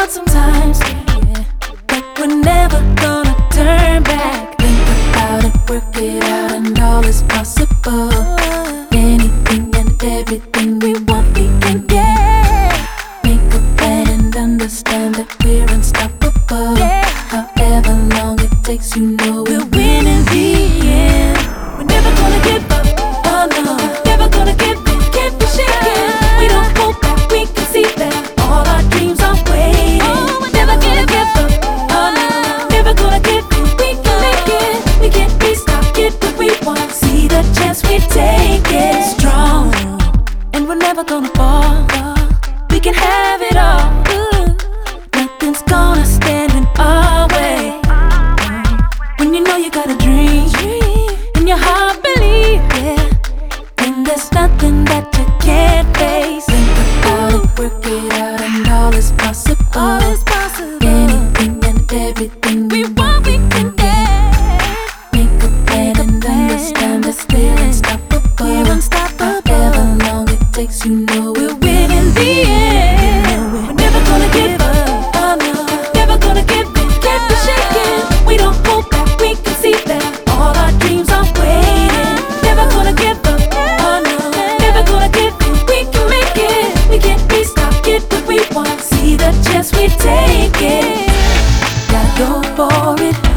down sometimes, yeah, but we're never gonna turn back. Think about it, work it out, and all is possible. Anything and everything we want, we can get. Make a plan and understand that we're unstoppable. However long it takes, you know we'll win in the end. We're never gonna give up, oh no, never gonna give in, can't be shaken. We don't hold back, we can see that all our dreams are waiting. We're never gonna give up, oh no, never gonna give in, we can make it. We can't be stopped, get what we want, see the chance we take it. Strong, and we're never gonna fall. We can have it all. Nothing's gonna stand in our way. When you know you got a dream, in your heart believe, yeah, then there's nothing that you can't face. Think about it, work it out, and all is possible. All is possible. Anything and everything we want, we can get. Make a plan and understand that we're unstoppable. We're unstoppable. However long it takes, you know we'll win in the end. We're never gonna give up, oh no, never gonna give in, can't be shaken. We don't hold back, we can see that all our dreams are waiting. Never gonna give up, oh no, never gonna give in, we can make it. We can't be stopped, get what we want, see the chance we take it. Gotta go for it.